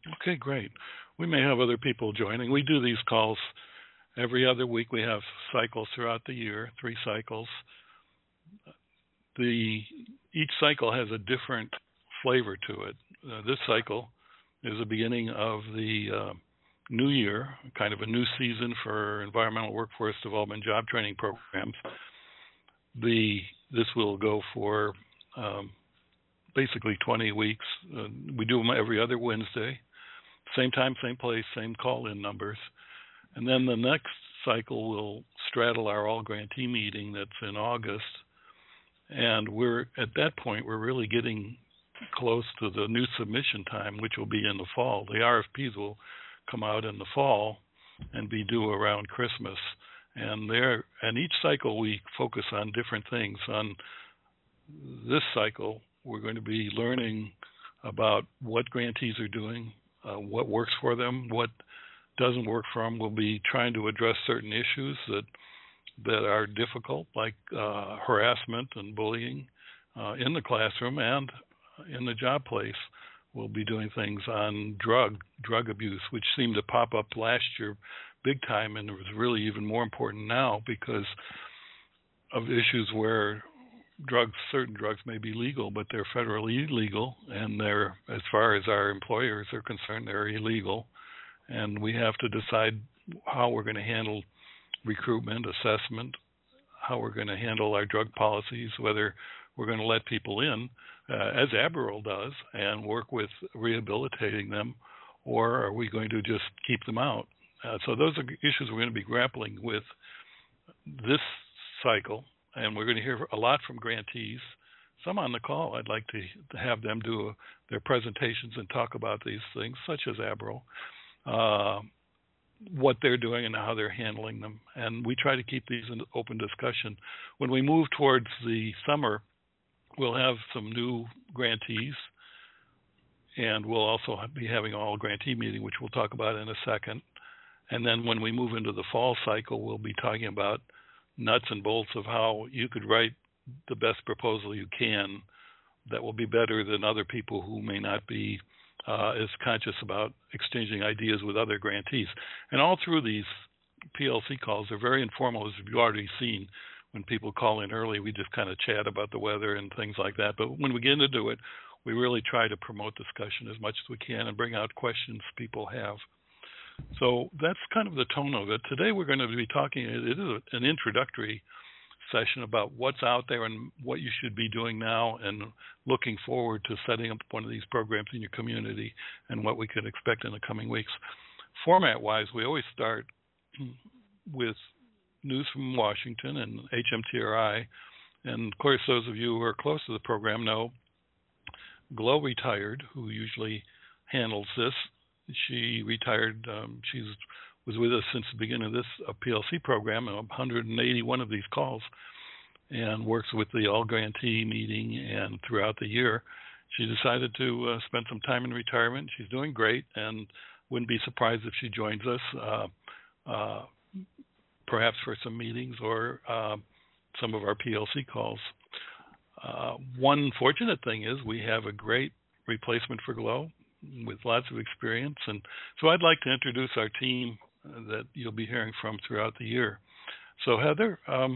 Okay, great. We may have other people joining. We do these calls every other week. We have cycles throughout the year, 3 cycles. Each cycle has a different flavor to it. This cycle is the beginning of the new year, kind of a new season for environmental workforce development job training programs. This will go for basically 20 weeks. We do them every other Wednesday, same time, same place, same call-in numbers. And then the next cycle will straddle our all-grantee meeting that's in August. And at that point, we're really getting close to the new submission time, which will be in the fall. The RFPs will come out in the fall and be due around Christmas. And each cycle we focus on different things. On this cycle, we're going to be learning about what grantees are doing, what works for them, what doesn't work for them. We'll be trying to address certain issues that are difficult, like harassment and bullying in the classroom and in the job place. We'll be doing things on drug abuse, which seemed to pop up last year big time, and it was really even more important now because of issues where certain drugs may be legal, but they're federally illegal, and as far as our employers are concerned, they're illegal. And we have to decide how we're going to handle recruitment, assessment, how we're going to handle our drug policies, whether we're going to let people in, as ABRL does, and work with rehabilitating them, or are we going to just keep them out? So those are issues we're going to be grappling with this cycle, and we're going to hear a lot from grantees. Some on the call, I'd like to have them do their presentations and talk about these things, such as ABRL, what they're doing and how they're handling them. And we try to keep these in open discussion. When we move towards the summer, we'll have some new grantees, and we'll also be having an all-grantee meeting, which we'll talk about in a second. And then when we move into the fall cycle, we'll be talking about nuts and bolts of how you could write the best proposal you can that will be better than other people who may not be as conscious about exchanging ideas with other grantees. And all through these PLC calls, they're very informal, as you've already seen. When people call in early, we just kind of chat about the weather and things like that. But when we get into it, we really try to promote discussion as much as we can and bring out questions people have. So that's kind of the tone of it. Today we're going to be talking, it is an introductory session about what's out there and what you should be doing now, and looking forward to setting up one of these programs in your community and what we could expect in the coming weeks. Format-wise, we always start with news from Washington and HMTRI. And of course, those of you who are close to the program know Glo retired, who usually handles this. She retired. She was with us since the beginning of this PLC program, 181 of these calls, and works with the all-grantee meeting and throughout the year. She decided to spend some time in retirement. She's doing great, and wouldn't be surprised if she joins us, perhaps for some meetings or some of our PLC calls. One fortunate thing is we have a great replacement for Glo with lots of experience. And so I'd like to introduce our team that you'll be hearing from throughout the year. So Heather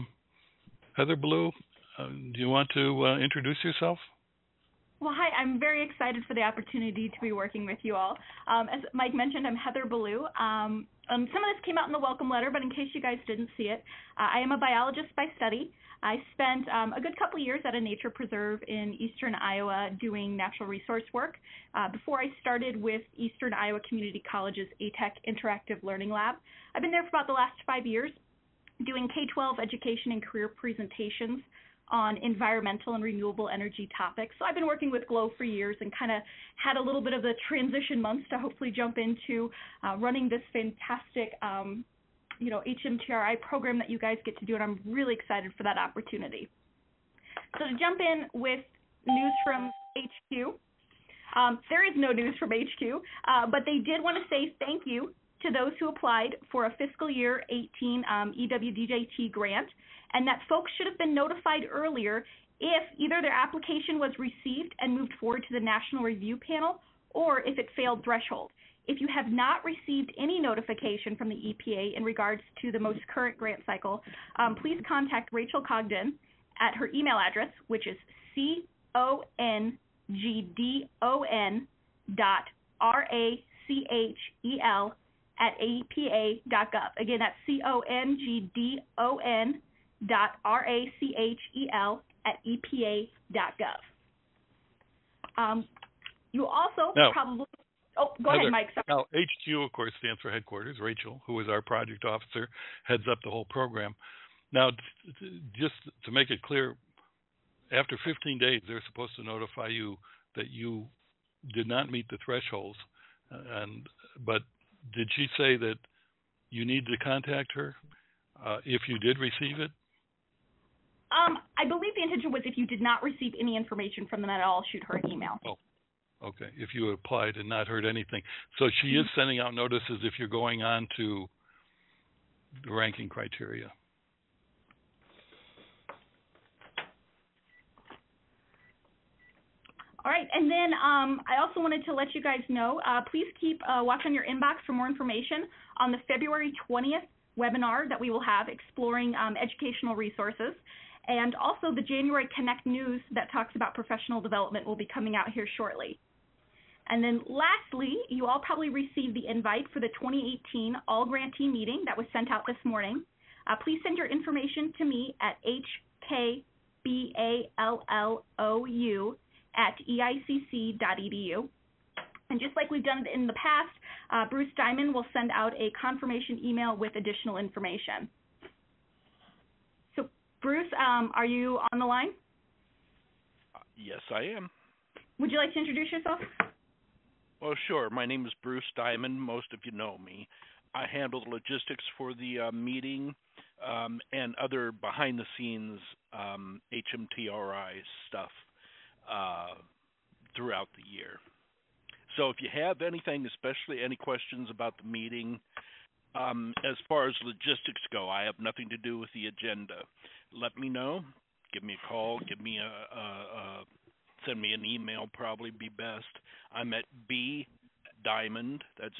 Blue, do you want to introduce yourself? Well, hi, I'm very excited for the opportunity to be working with you all. As Mike mentioned, I'm Heather Ballou. Some of this came out in the welcome letter, but in case you guys didn't see it, I am a biologist by study. I spent a good couple of years at a nature preserve in eastern Iowa doing natural resource work before I started with Eastern Iowa Community College's ATEC Interactive Learning Lab. I've been there for about the last 5 years doing K-12 education and career presentations on environmental and renewable energy topics. So I've been working with Glo for years and kind of had a little bit of the transition months to hopefully jump into running this fantastic HMTRI program that you guys get to do, and I'm really excited for that opportunity. So to jump in with news from HQ, there is no news from HQ, but they did want to say thank you to those who applied for a fiscal year 18 EWDJT grant, and that folks should have been notified earlier if either their application was received and moved forward to the National Review Panel, or if it failed threshold. If you have not received any notification from the EPA in regards to the most current grant cycle, please contact Rachel Cogden at her email address, which is congdon.rachel@epa.gov. Again, that's congdon.rachel@epa.gov. You also probably... Oh, go ahead, Mike. Sorry. Now, HQ, of course, stands for headquarters. Rachel, who is our project officer, heads up the whole program. Now, just to make it clear, after 15 days, they're supposed to notify you that you did not meet the thresholds. But did she say that you need to contact her if you did receive it? I believe the intention was if you did not receive any information from them at all, shoot her an email. Oh, okay. If you applied and not heard anything. So she is sending out notices if you're going on to the ranking criteria. All right, and then I also wanted to let you guys know, please keep watch on your inbox for more information on the February 20th webinar that we will have exploring educational resources. And also the January Connect news that talks about professional development will be coming out here shortly. And then lastly, you all probably received the invite for the 2018 All Grantee meeting that was sent out this morning. Please send your information to me at hkballou@eicc.edu. And just like we've done in the past, Bruce Diamond will send out a confirmation email with additional information. So, Bruce, are you on the line? Yes, I am. Would you like to introduce yourself? Well, sure. My name is Bruce Diamond. Most of you know me. I handle the logistics for the meeting and other behind-the-scenes HMTRI stuff throughout the year. So if you have anything, especially any questions about the meeting, as far as logistics go, I have nothing to do with the agenda. Let me know. Give me a call. Give me send me an email, probably be best. I'm at bdiamond, that's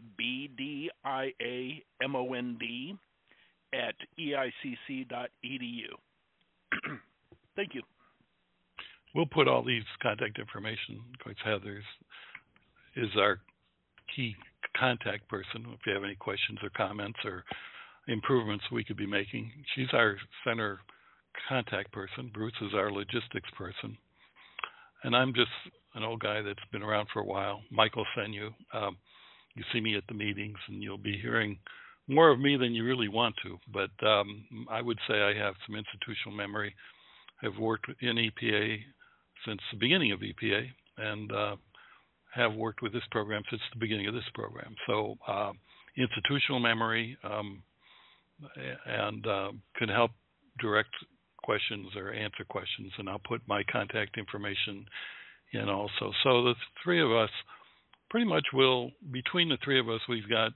BDIAMOND, at eicc.edu. Thank you. We'll put all these contact information, because Heather is our key contact person if you have any questions or comments or improvements we could be making. She's our center contact person. Bruce is our logistics person. And I'm just an old guy that's been around for a while. Mike will send you. You see me at the meetings, and you'll be hearing more of me than you really want to. But I would say I have some institutional memory. I've worked in EPA since the beginning of EPA, and have worked with this program since the beginning of this program. So institutional memory and can help direct questions or answer questions, and I'll put my contact information in also. So the three of us pretty much will, between the three of us, we've got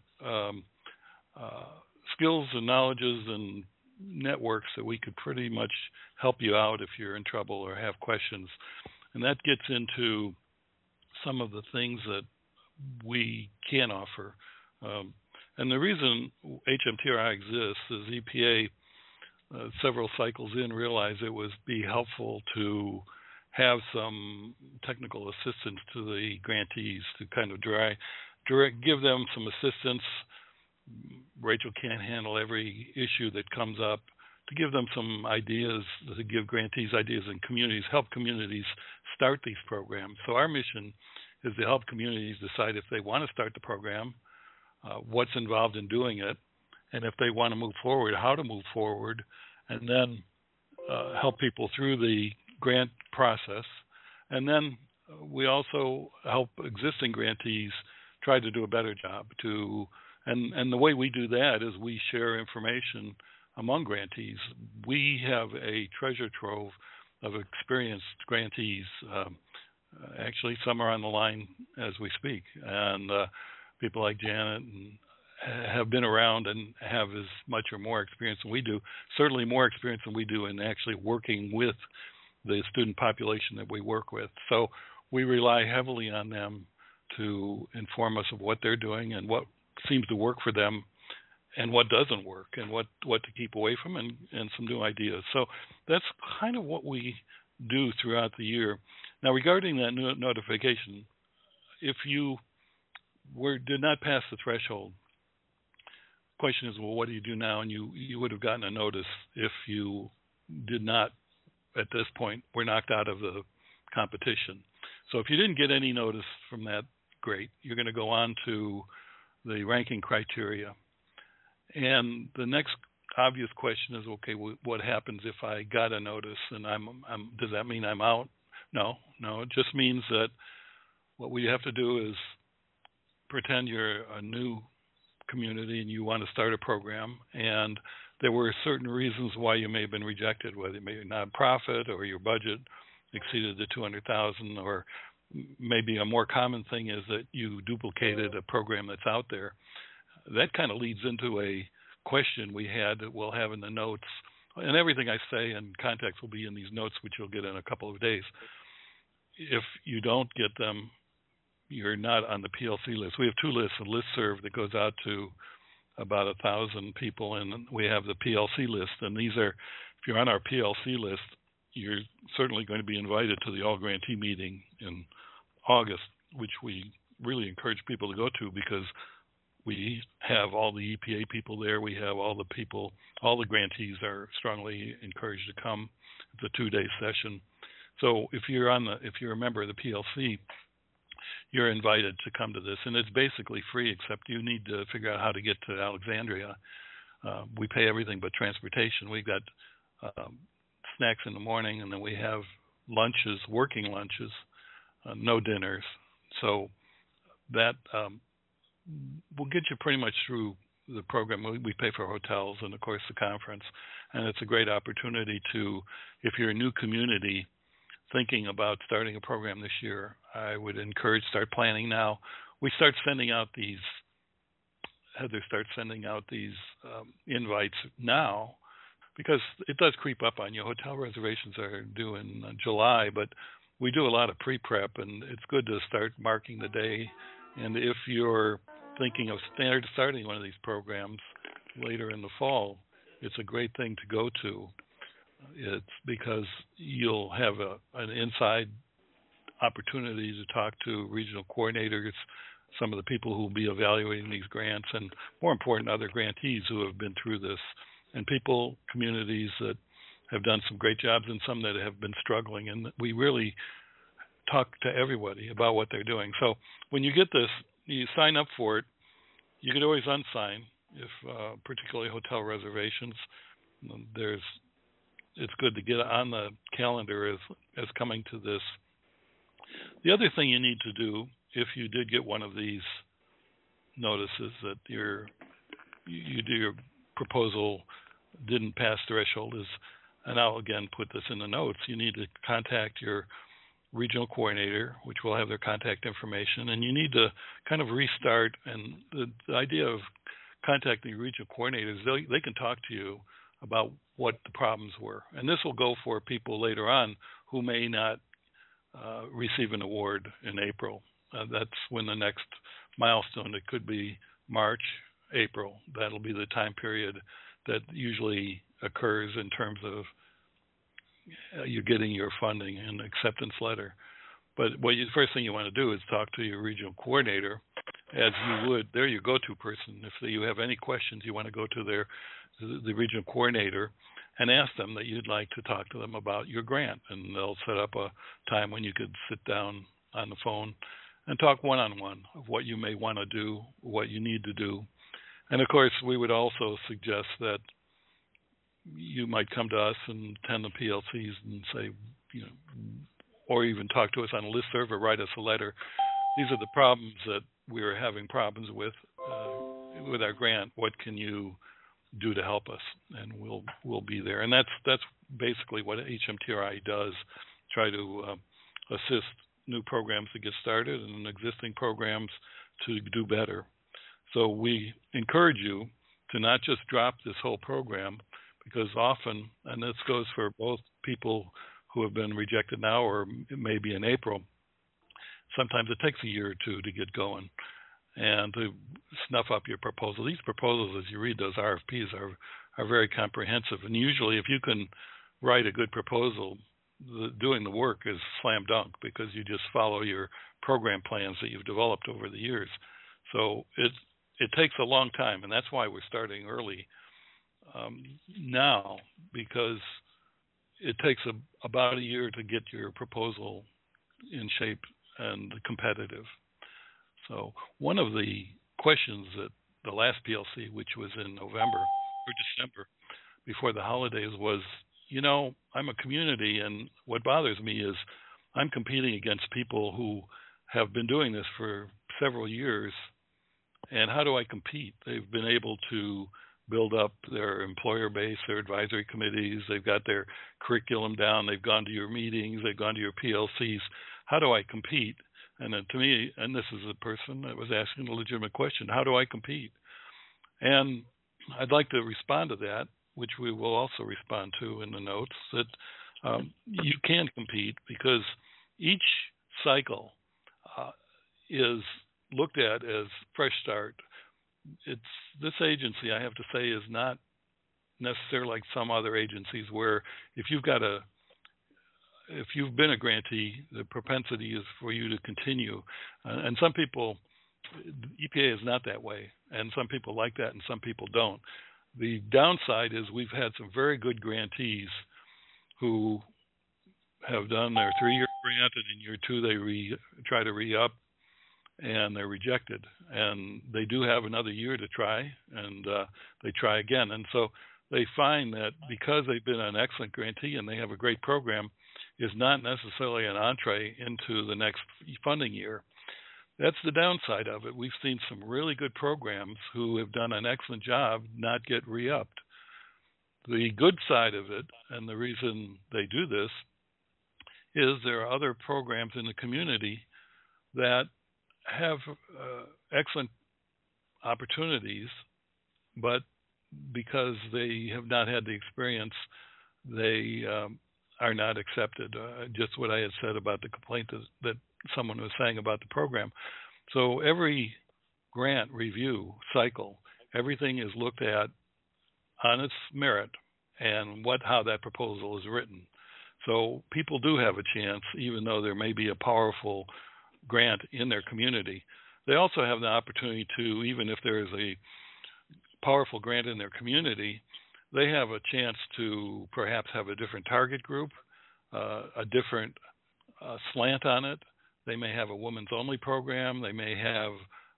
skills and knowledges and networks that we could pretty much help you out if you're in trouble or have questions. And that gets into some of the things that we can offer. And the reason HMTRI exists is EPA, several cycles in, realized it would be helpful to have some technical assistance to the grantees to kind of give them some assistance. Rachel can't handle every issue that comes up. To give them some ideas, to give grantees ideas and communities, help communities start these programs. So our mission is to help communities decide if they want to start the program, what's involved in doing it, and if they want to move forward, how to move forward, and then help people through the grant process. And then we also help existing grantees try to do a better job. And the way we do that is we share information among grantees. We have a treasure trove of experienced grantees. Actually, some are on the line as we speak, and people like Janet have been around and have as much or more experience than we do, certainly more experience than we do in actually working with the student population that we work with. So we rely heavily on them to inform us of what they're doing and what seems to work for them and what doesn't work and what to keep away from and some new ideas. So that's kind of what we do throughout the year. Now, regarding that notification, if you did not pass the threshold, the question is, well, what do you do now? And you would have gotten a notice if you did not, at this point, were knocked out of the competition. So if you didn't get any notice from that, great. You're going to go on to the ranking criteria. And the next obvious question is, okay, what happens if I got a notice and does that mean I'm out? No, it just means that what we have to do is pretend you're a new community and you want to start a program, and there were certain reasons why you may have been rejected, whether it may be nonprofit or your budget exceeded the $200,000, or maybe a more common thing is that you duplicated a program that's out there. That kind of leads into a question we had that we'll have in the notes, and everything I say in context will be in these notes, which you'll get in a couple of days. If you don't get them, you're not on the PLC list. We have two lists: a listserv that goes out to about 1,000 people, and we have the PLC list. And these are, if you're on our PLC list, you're certainly going to be invited to the all-grantee meeting in August, which we really encourage people to go to because we have all the EPA people there. We have all the grantees are strongly encouraged to come. It's a 2-day session. So if you're a member of the PLC, you're invited to come to this, and it's basically free, except you need to figure out how to get to Alexandria. We pay everything but transportation. We've got snacks in the morning, and then we have lunches, working lunches, no dinners. So that will get you pretty much through the program. We pay for hotels and, of course, the conference, and it's a great opportunity to, if you're a new community thinking about starting a program this year, I would encourage start planning now. We start sending out these, Heather starts sending out these invites now, because it does creep up on you. Hotel reservations are due in July, but we do a lot of pre-prep, and it's good to start marking the day. And if you're thinking of starting one of these programs later in the fall, it's a great thing to go to. It's because you'll have an inside opportunity to talk to regional coordinators, some of the people who will be evaluating these grants, and more important, other grantees who have been through this, and communities that have done some great jobs and some that have been struggling. And we really talk to everybody about what they're doing. So when you get this, you sign up for it. You could always unsign if particularly hotel reservations. It's good to get on the calendar as coming to this. The other thing you need to do, if you did get one of these notices that your proposal didn't pass threshold, is, and I'll again put this in the notes, you need to contact your regional coordinator, which will have their contact information, and you need to kind of restart. And the idea of contacting regional coordinators, they can talk to you about what the problems were. And this will go for people later on who may not receive an award in April. That's when the next milestone, it could be March, April. That'll be the time period that usually occurs in terms of you getting your funding and acceptance letter. But first thing you want to do is talk to your regional coordinator, as you would, they're your go-to person. If you have any questions, you want to go to the regional coordinator and ask them that you'd like to talk to them about your grant, and they'll set up a time when you could sit down on the phone and talk one-on-one of what you may want to do, what you need to do. And of course, we would also suggest that you might come to us and attend the PLCs and say, or even talk to us on a listserv or write us a letter. These are the problems that we're having problems with our grant. What can you do to help us? And we'll be there. And that's basically what HMTRI does, try to assist new programs to get started and existing programs to do better. So we encourage you to not just drop this whole program, because often, and this goes for both people who have been rejected now or maybe in April, sometimes it takes a year or two to get going and to snuff up your proposal. These proposals, as you read those RFPs, are very comprehensive. And usually if you can write a good proposal, doing the work is slam dunk because you just follow your program plans that you've developed over the years. So it takes a long time, and that's why we're starting early now, because it takes about a year to get your proposal in shape and competitive. So one of the questions that the last PLC, which was in November or December before the holidays, was, I'm a community, and what bothers me is I'm competing against people who have been doing this for several years, and how do I compete? They've been able to build up their employer base, their advisory committees, they've got their curriculum down, they've gone to your meetings, they've gone to your PLCs. How do I compete? And then to me, and this is a person that was asking a legitimate question, how do I compete? And I'd like to respond to that, which we will also respond to in the notes, that you can compete because each cycle is looked at as fresh start. This agency, I have to say, is not necessarily like some other agencies where if you've been a grantee, the propensity is for you to continue. And some people, EPA is not that way, and some people like that and some people don't. The downside is we've had some very good grantees who have done their 3-year grant, and in year 2 they try to re-up, and they're rejected. And they do have another year to try, and they try again. And so they find that because they've been an excellent grantee and they have a great program, is not necessarily an entree into the next funding year. That's the downside of it. We've seen some really good programs who have done an excellent job not get re-upped. The good side of it, and the reason they do this, is there are other programs in the community that have excellent opportunities, but because they have not had the experience, they are not accepted. Just what I had said about the complaint that someone was saying about the program. So every grant review cycle, everything is looked at on its merit and how that proposal is written. So people do have a chance, even though there may be a powerful grant in their community. They also have the opportunity to, even if there is a powerful grant in their community, they have a chance to perhaps have a different target group, a different slant on it. They may have a women's only program. They may have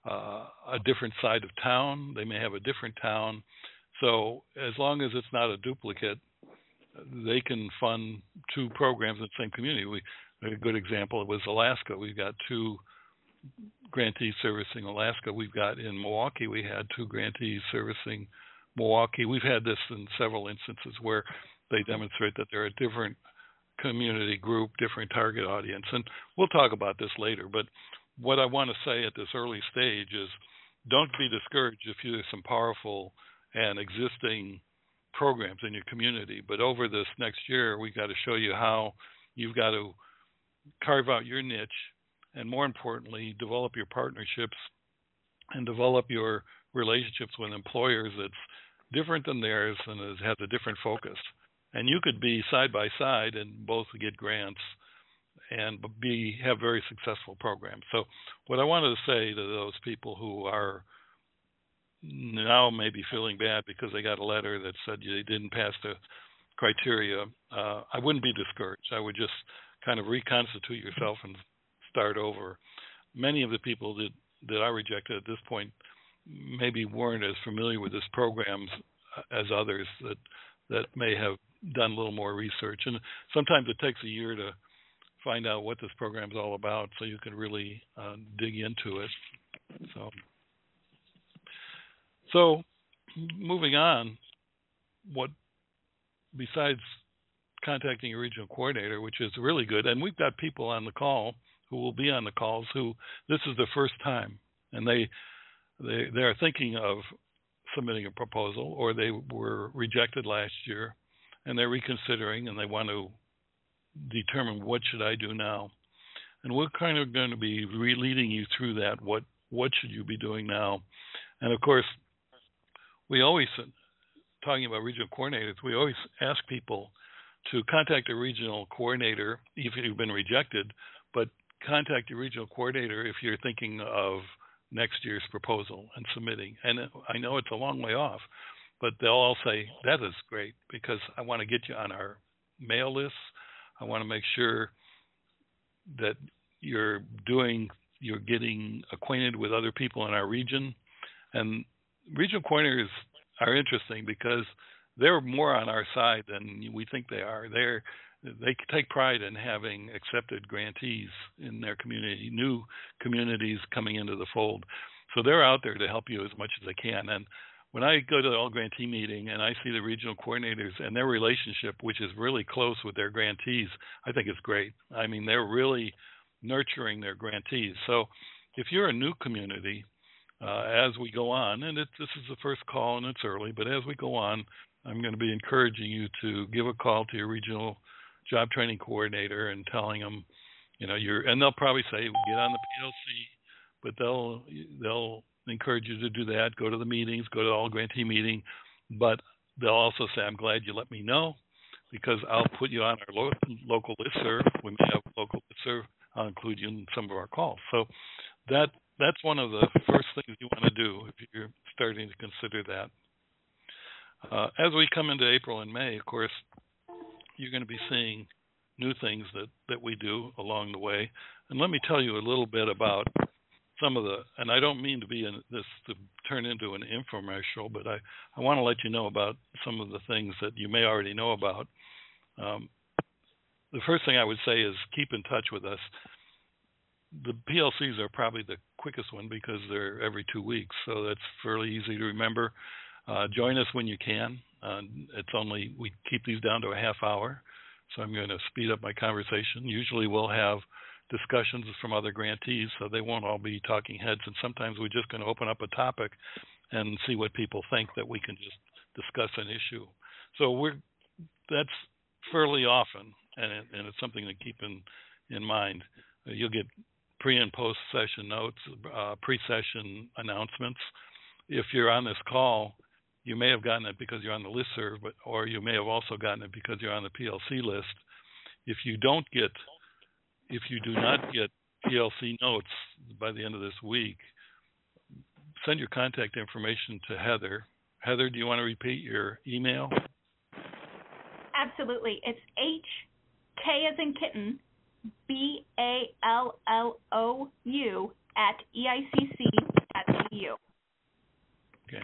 a different side of town. They may have a different town. So as long as it's not a duplicate, they can fund 2 programs in the same community. A good example was Alaska. We've got 2 grantees servicing Alaska. We've got in Milwaukee, we had 2 grantees servicing Milwaukee. We've had this in several instances where they demonstrate that they're a different community group, different target audience. And we'll talk about this later. But what I want to say at this early stage is don't be discouraged if there's some powerful and existing programs in your community. But over this next year, we've got to show you how you've got to carve out your niche and, more importantly, develop your partnerships and develop your relationships with employers that's different than theirs and has a different focus. And you could be side by side and both get grants and have very successful programs. So what I wanted to say to those people who are now maybe feeling bad because they got a letter that said they didn't pass the criteria, I wouldn't be discouraged. I would just kind of reconstitute yourself and start over. Many of the people that I rejected at this point maybe weren't as familiar with this program as others that may have done a little more research. And sometimes it takes a year to find out what this program is all about so you can really dig into it. So moving on, besides contacting your regional coordinator, which is really good, and we've got people on the call who will be on the calls who this is their first time, and they're thinking of submitting a proposal, or they were rejected last year, and they're reconsidering, and they want to determine what should I do now. and we're kind of going to be leading you through that. What should you be doing now? And of course, we always, talking about regional coordinators, we always ask people to contact a regional coordinator if you've been rejected, but contact your regional coordinator if you're thinking of next year's proposal and submitting. And I know it's a long way off, but they'll all say, that is great, because I want to get you on our mail lists. I want to make sure that you're getting acquainted with other people in our region. And regional coordinators are interesting because they're more on our side than we think they are. They take pride in having accepted grantees in their community, new communities coming into the fold. So they're out there to help you as much as they can. And when I go to the all grantee meeting and I see the regional coordinators and their relationship, which is really close with their grantees, I think it's great. I mean, they're really nurturing their grantees. So if you're a new community, as we go on, and this is the first call and it's early, but as we go on, I'm going to be encouraging you to give a call to your regional job training coordinator and telling them, and they'll probably say, get on the PLC, but they'll encourage you to do that. Go to the meetings, go to the all grantee meeting, but they'll also say, I'm glad you let me know, because I'll put you on our local listserv. We may have a local listserv. I'll include you in some of our calls. So that's one of the first things you want to do if you're starting to consider that. As we come into April and May, of course, you're going to be seeing new things that we do along the way. And let me tell you a little bit about some of and I don't mean to be to turn into an infomercial, but I want to let you know about some of the things that you may already know about. The first thing I would say is keep in touch with us. The PLCs are probably the quickest one because they're every 2 weeks, so that's fairly easy to remember. Join us when you can. We keep these down to a half hour, so I'm going to speed up my conversation. Usually we'll have discussions from other grantees, so they won't all be talking heads, and sometimes we're just going to open up a topic and see what people think, that we can just discuss an issue. So that's fairly often, and it's something to keep in mind. You'll get pre and post session notes, pre-session announcements. If you're on this call, you may have gotten it because you're on the listserv, or you may have also gotten it because you're on the PLC list. If you do not get PLC notes by the end of this week, send your contact information to Heather. Heather, do you want to repeat your email? Absolutely. It's HK as in kitten, BALLOU@EICC.edu. Okay.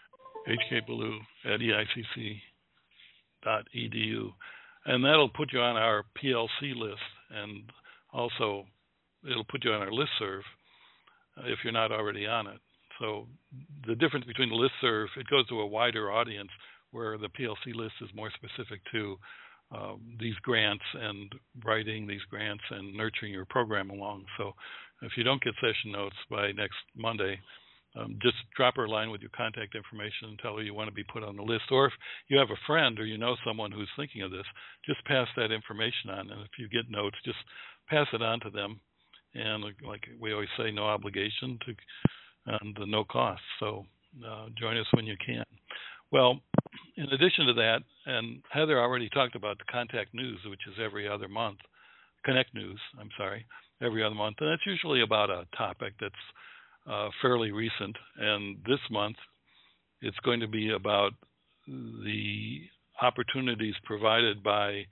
hkballou@eicc.edu. And that'll put you on our PLC list, and also it'll put you on our listserv if you're not already on it. So the difference between the listserv, it goes to a wider audience, where the PLC list is more specific to these grants and writing these grants and nurturing your program along. So if you don't get session notes by next Monday, just drop her a line with your contact information and tell her you want to be put on the list. Or if you have a friend or you know someone who's thinking of this, just pass that information on. And if you get notes, just pass it on to them. And like we always say, no obligation and no cost. So join us when you can. Well, in addition to that, and Heather already talked about the Contact News, which is every other month, Connect News, every other month. And that's usually about a topic that's fairly recent. And this month, it's going to be about the opportunities provided by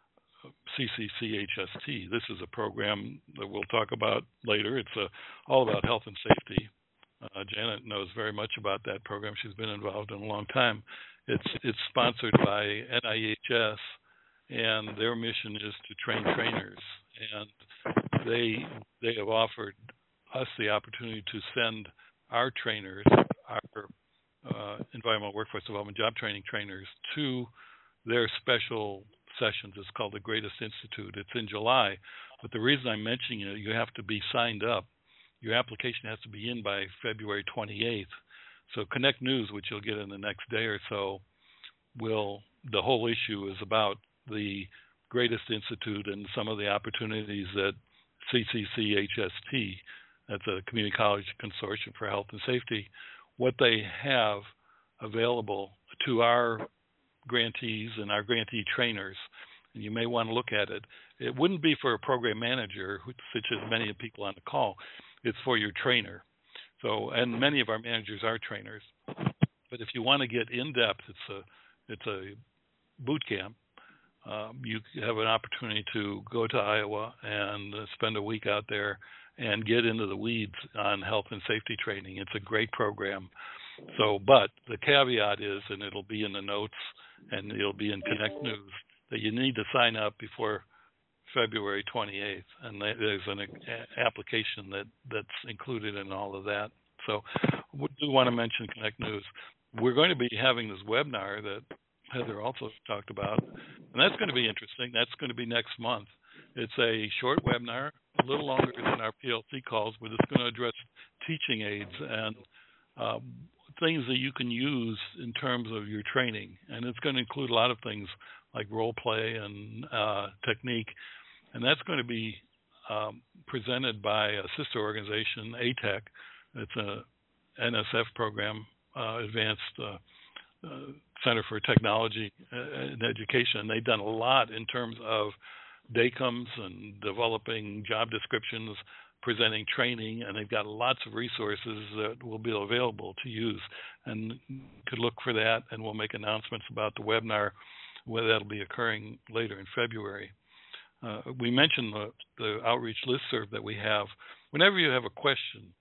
CCCHST. This is a program that we'll talk about later. It's all about health and safety. Janet knows very much about that program. She's been involved in a long time. It's sponsored by NIHS, and their mission is to train trainers. And they have offered us the opportunity to send our trainers, our environmental workforce development job training trainers, to their special sessions. It's called the Greatest Institute. It's in July, but the reason I'm mentioning it, you have to be signed up. Your application has to be in by February 28th. So Connect News, which you'll get in the next day or so, the whole issue is about the Greatest Institute and some of the opportunities that CCCHST, that's a Community College Consortium for Health and Safety, what they have available to our grantees and our grantee trainers. And you may want to look at it. It wouldn't be for a program manager, such as many people on the call. It's for your trainer. So, and many of our managers are trainers. But if you want to get in depth, it's a boot camp. You have an opportunity to go to Iowa and spend a week out there and get into the weeds on health and safety training. It's a great program. So, but the caveat is, and it'll be in the notes and it'll be in Connect News, that you need to sign up before February 28th, and there's an application that's included in all of that. So we do want to mention Connect News. We're going to be having this webinar that Heather also talked about, and that's going to be interesting. That's going to be next month. It's a short webinar, a little longer than our PLC calls, but it's going to address teaching aids and things that you can use in terms of your training. And it's going to include a lot of things like role play and technique. And that's going to be presented by a sister organization, ATEC. It's a NSF program, Advanced Center for Technology and Education. They've done a lot in terms of DACOMs and developing job descriptions, presenting training, and they've got lots of resources that will be available to use. And you could look for that, and we'll make announcements about the webinar, where that'll be occurring later in February. We mentioned the outreach listserv that we have. Whenever you have a question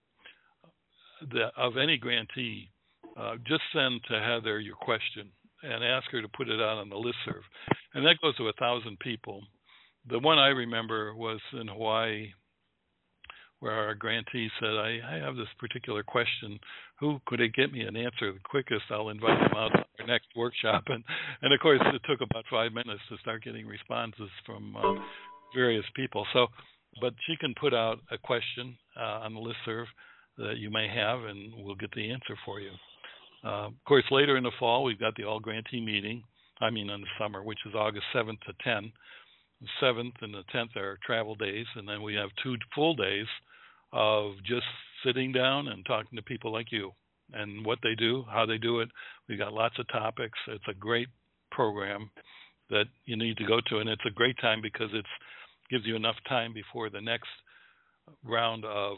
of any grantee, just send to Heather your question and ask her to put it out on the listserv. And that goes to 1,000 people. The one I remember was in Hawaii, where our grantee said, I have this particular question. Who could get me an answer the quickest? I'll invite them out to our next workshop. And of course, it took about 5 minutes to start getting responses from various people. So, but she can put out a question on the listserv that you may have, and we'll get the answer for you. Of course, later in the fall, we've got the all-grantee meeting, in the summer, which is August 7th to 10th. The 7th and the 10th are travel days, and then we have 2 full days of just sitting down and talking to people like you and what they do, how they do it. We've got lots of topics. It's a great program that you need to go to, and it's a great time because it gives you enough time before the next round of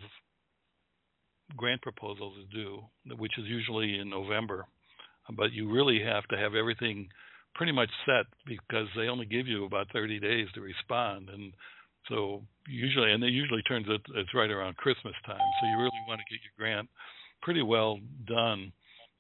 grant proposals is due, which is usually in November. But you really have to have everything pretty much set because they only give you about 30 days to respond. And so it usually turns out it's right around Christmas time. So you really want to get your grant pretty well done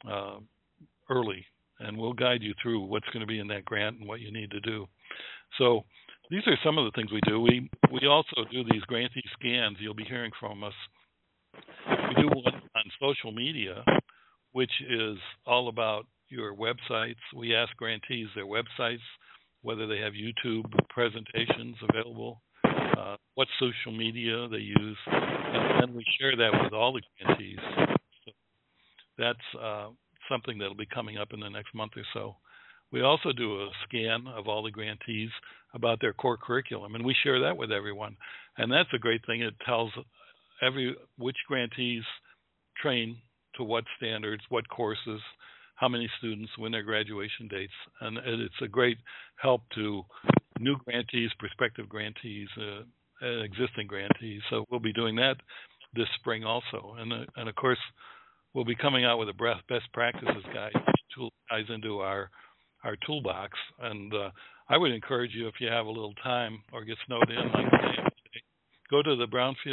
early. And we'll guide you through what's going to be in that grant and what you need to do. So these are some of the things we do. We also do these grantee scans. You'll be hearing from us. We do one on social media, which is all about your websites. We ask grantees their websites, whether they have YouTube presentations available, what social media they use, and then we share that with all the grantees. So that's something that'll be coming up in the next month or so. We also do a scan of all the grantees about their core curriculum, and we share that with everyone. And that's a great thing. It tells which grantees train to what standards, what courses, how many students, when their graduation dates. And it's a great help to new grantees, prospective grantees, existing grantees. So we'll be doing that this spring also. And of course, we'll be coming out with a best practices guide, which ties into our toolbox. And I would encourage you, if you have a little time or get snowed in like today, go to the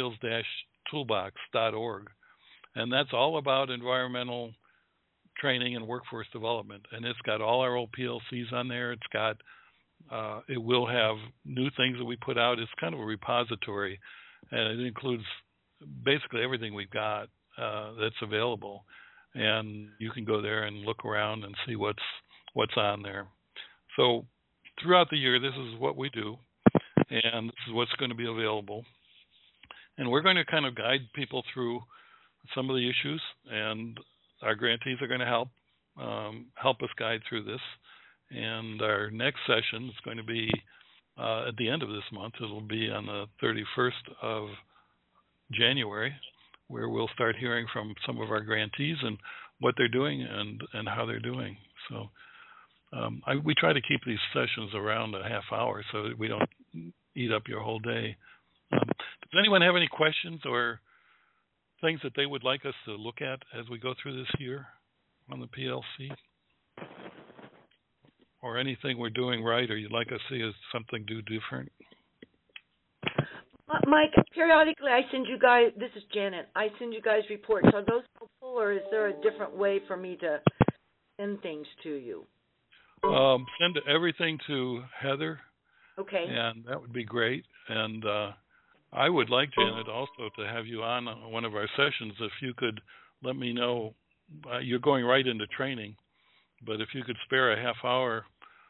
brownfields-toolbox.org. And that's all about environmental training and workforce development. And it's got all our old PLCs on there. It's got, it will have new things that we put out. It's kind of a repository, and it includes basically everything we've got that's available. And you can go there and look around and see what's on there. So throughout the year, this is what we do, and this is what's going to be available. And we're going to kind of guide people through some of the issues, and our grantees are going to help us guide through this. And our next session is going to be at the end of this month. It'll be on the 31st of January, where we'll start hearing from some of our grantees and what they're doing and how they're doing. So we try to keep these sessions around a half hour so that we don't eat up your whole day. Does anyone have any questions or things that they would like us to look at as we go through this year on the PLC? Or anything we're doing right or you'd like us to see as something do different? Mike, periodically I send you guys, this is Janet, I send you guys reports. Are those helpful, or is there a different way for me to send things to you? Send everything to Heather. Okay. And that would be great. And I would like, Janet, also to have you on one of our sessions. If you could let me know, you're going right into training, but if you could spare a half hour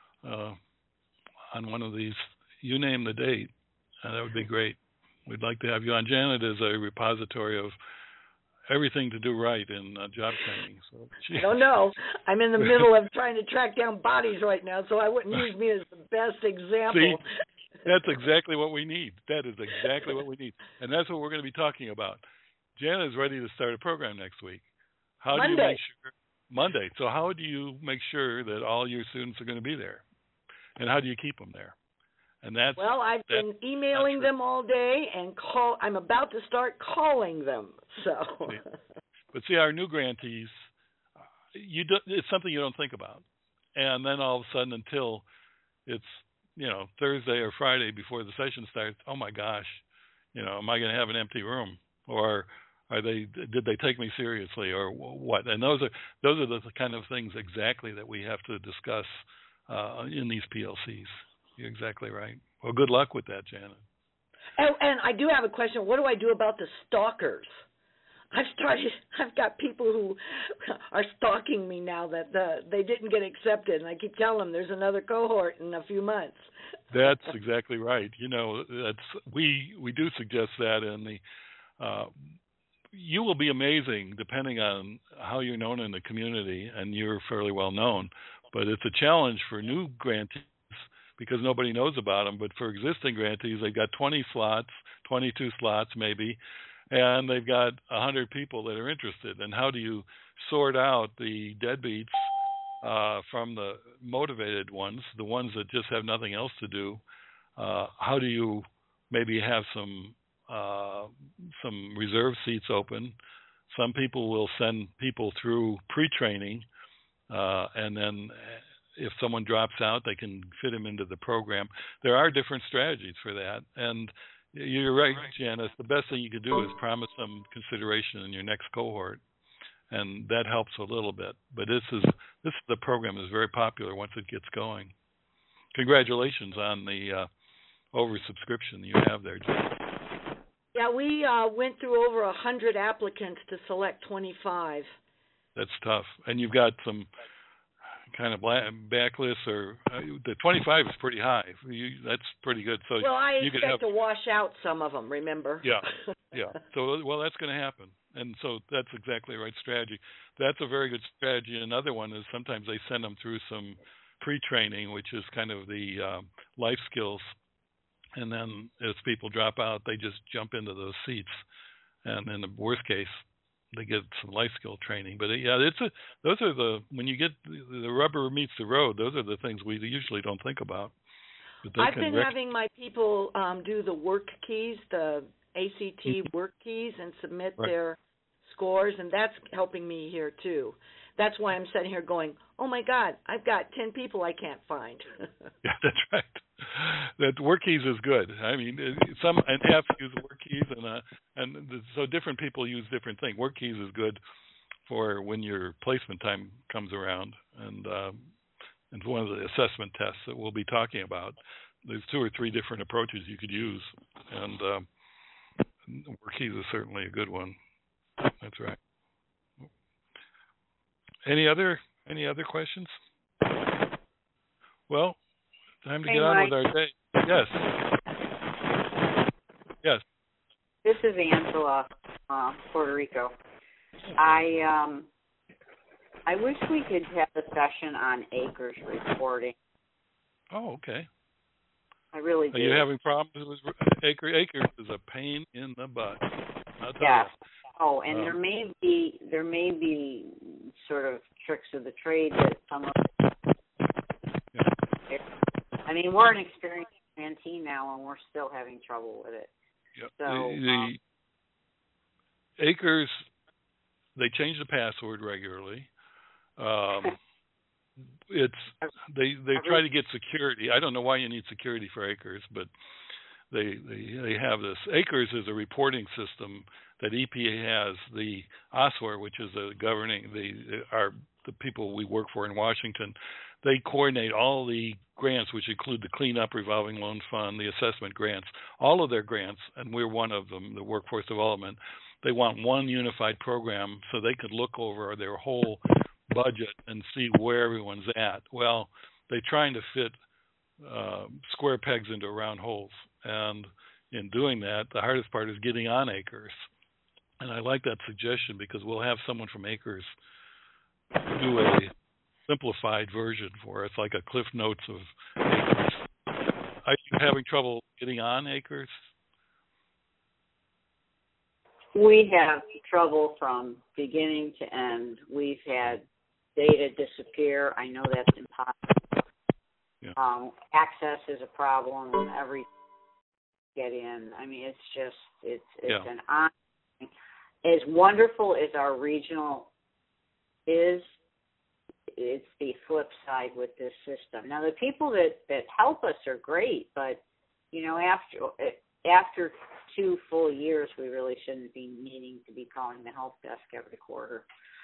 on one of these, you name the date, that would be great. We'd like to have you on. Janet is a repository of everything to do right in job training. So I don't know. I'm in the middle of trying to track down bodies right now, so I wouldn't use me as the best example. See, that's exactly what we need. That is exactly what we need. And that's what we're going to be talking about. Janet is ready to start a program next week. How Monday. do you make sure? Monday. So how do you make sure that all your students are going to be there? And how do you keep them there? And well, I've been emailing them all day, and I'm about to start calling them. So, but see, our new grantees, it's something you don't think about, and then all of a sudden, until it's Thursday or Friday before the session starts, oh my gosh, am I going to have an empty room, or did they take me seriously, or what? And those are the kind of things exactly that we have to discuss in these PLCs. You're exactly right. Well, good luck with that, Janet. And I do have a question. What do I do about the stalkers? I've got people who are stalking me now that they didn't get accepted, and I keep telling them there's another cohort in a few months. That's exactly right. We do suggest that, and you will be amazing depending on how you're known in the community, and you're fairly well known. But it's a challenge for new grantees because nobody knows about them. But for existing grantees, they've got 20 slots, 22 slots maybe, and they've got 100 people that are interested. And how do you sort out the deadbeats from the motivated ones, the ones that just have nothing else to do? How do you maybe have some reserve seats open? Some people will send people through pre-training, and then if someone drops out, they can fit them into the program. There are different strategies for that. And you're right, Janice. The best thing you could do is promise them consideration in your next cohort, and that helps a little bit. But the program is very popular once it gets going. Congratulations on the oversubscription you have there, Janice. Yeah, we went through over 100 applicants to select 25. That's tough. And you've got some kind of backlists, or the 25 is pretty high. That's pretty good. So I expect to wash out some of them, remember? Yeah. So, that's going to happen. And so that's exactly the right strategy. That's a very good strategy. Another one is sometimes they send them through some pre-training, which is kind of the life skills. And then as people drop out, they just jump into those seats. And in the worst case, they get some life skill training. But those are when you get the rubber meets the road, those are the things we usually don't think about. I've been having my people do the work keys, the ACT work keys, and submit their scores, and that's helping me here too. That's why I'm sitting here going, oh my God, I've got 10 people I can't find. Yeah, that's right. That work keys is good. I mean, some and half use work keys, so different people use different things. Work keys is good for when your placement time comes around, and it's one of the assessment tests that we'll be talking about. There's 2 or 3 different approaches you could use, and work keys is certainly a good one. That's right. Any other questions? Well, time to get on with our day. Yes. This is Angela, Puerto Rico. I wish we could have a session on acres reporting. Oh, okay. I really do. Are you having problems with acres? Is a pain in the butt. I'll tell Yeah. you. Oh, and there may be sort of tricks of the trade that some of. Yeah. I mean, we're an experienced grantee now, and we're still having trouble with it. Yep. So The acres, they change the password regularly. They try to get security. I don't know why you need security for acres, but they have this. Acres is a reporting system that EPA has. The OSWR, which is the governing the people we work for in Washington, they coordinate all the grants, which include the Cleanup Revolving Loan Fund, the assessment grants, all of their grants, and we're one of them, the workforce development. They want one unified program so they could look over their whole budget and see where everyone's at. Well, they're trying to fit square pegs into round holes, and in doing that, the hardest part is getting on acres. And I like that suggestion because we'll have someone from acres do a simplified version for us, like a Cliff Notes of acres. Are you having trouble getting on acres? we have trouble from beginning to end. We've had data disappear. I know that's impossible. Yeah. Access is a problem. Every get in. I mean, it's an on. As wonderful as our regional is, it's the flip side with this system. Now, the people that help us are great, but you know, after 2 full years, we really shouldn't be needing to be calling the help desk every quarter.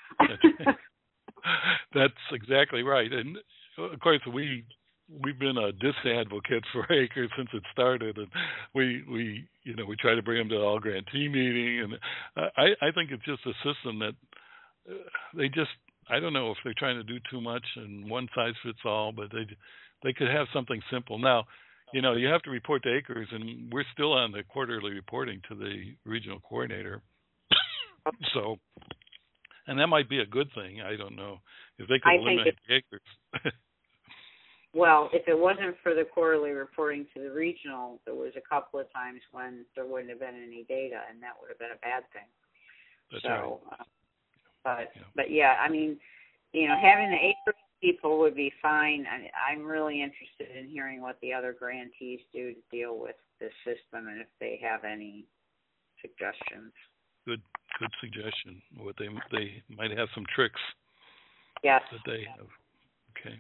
That's exactly right. And of course, we've been a disadvocate for acres since it started, and we try to bring them to the all grantee meeting, and I think it's just a system that they just, I don't know if they're trying to do too much and one size fits all, but they could have something simple. Now, you know, you have to report to acres, and we're still on the quarterly reporting to the regional coordinator. So, and that might be a good thing. I don't know if they could eliminate the acres. Well, if it wasn't for the quarterly reporting to the regional, there was a couple of times when there wouldn't have been any data, and that would have been a bad thing. That's right. But yeah, I mean, you know, having the acre people would be fine. I'm really interested in hearing what the other grantees do to deal with this system, and if they have any suggestions. Good suggestion. What they might have some tricks. Yes. That they have. Okay.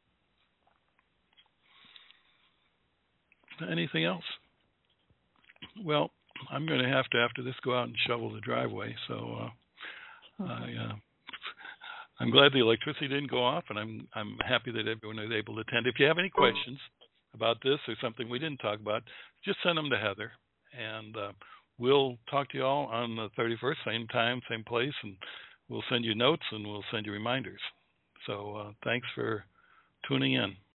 Anything else? Well, I'm going to have to, after this, go out and shovel the driveway. So I'm glad the electricity didn't go off, and I'm happy that everyone was able to attend. If you have any questions about this or something we didn't talk about, just send them to Heather, and we'll talk to you all on the 31st, same time, same place, and we'll send you notes and we'll send you reminders. So thanks for tuning in.